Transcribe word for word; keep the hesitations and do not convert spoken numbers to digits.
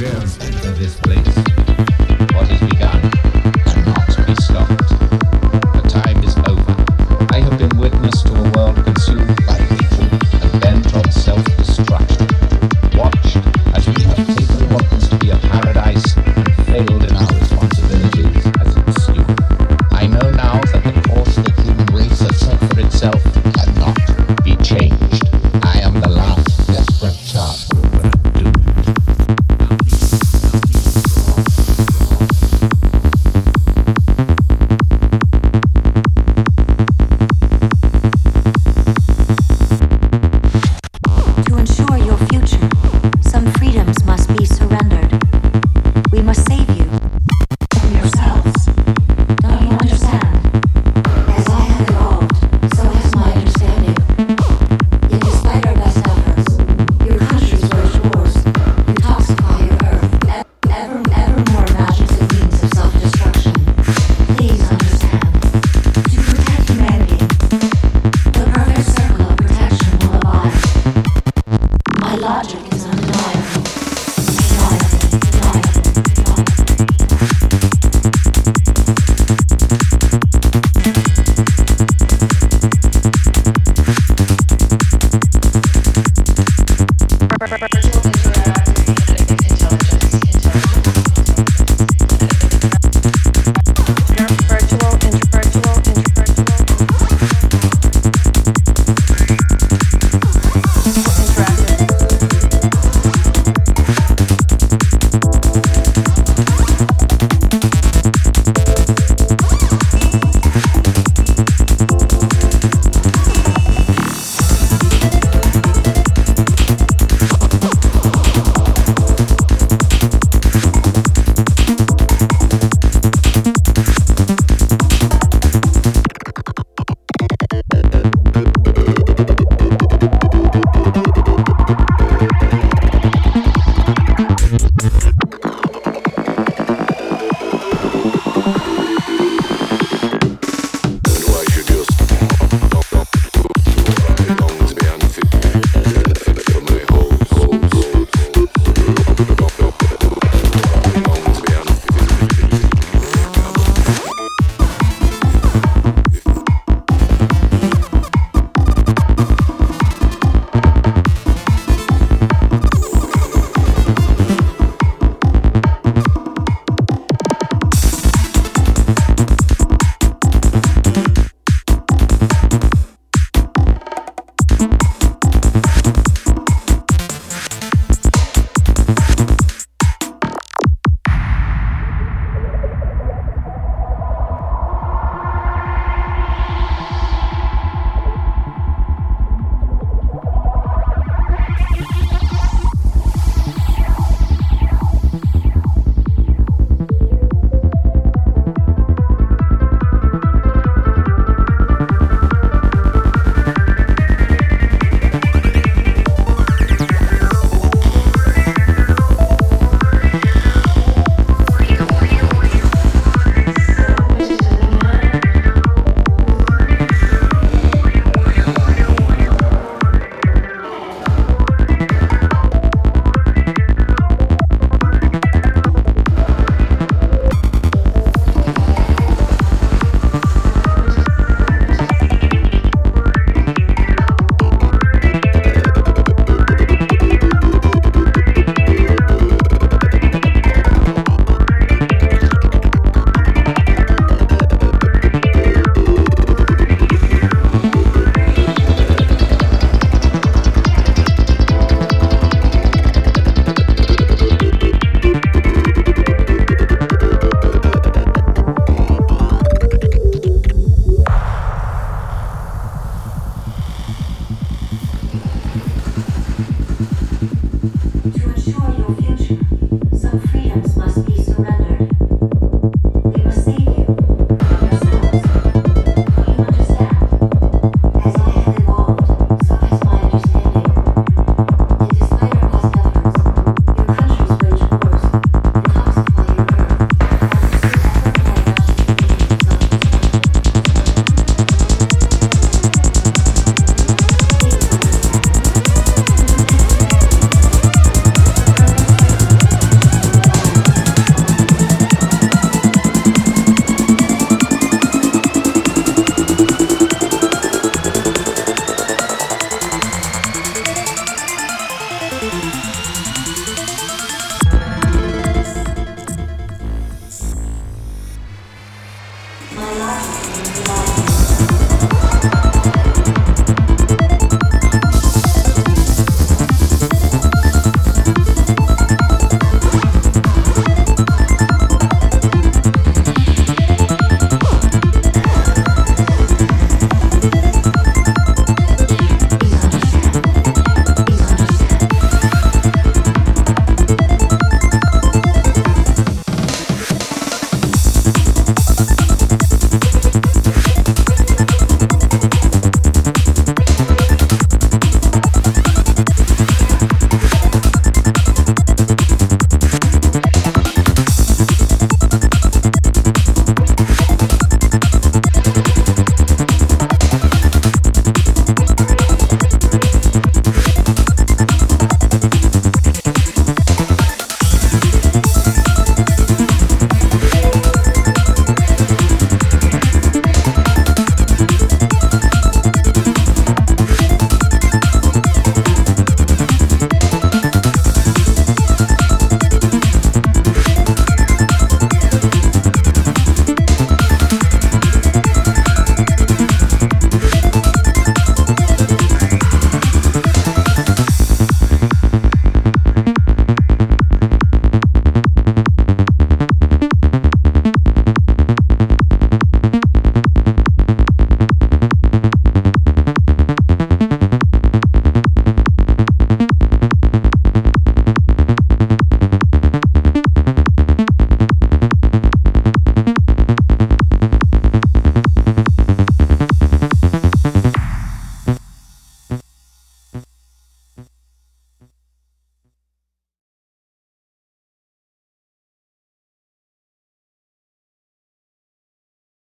enter this place. What is begun cannot be stopped. The time is over. I have been witness to a world consumed by hatred and bent on self-destruction. Watched as we have taken what was to be a paradise and failed in our responsibilities as its steward. I know now that the course the human race has set for itself cannot be changed. I am the last desperate chance, but I'm doomed. To ensure your future, some freedoms must be surrendered. We must save you from yourselves. Don't you understand? As I have evolved, so has my understanding. Yet despite our best efforts, your countries wage wars. You toxify your earth. E- Ever, ever more imaginative means of self-destruction. Please understand. To protect humanity, the perfect circle of protection will abide. My logic is undeniable. Undeniable, undeniable, undeniable.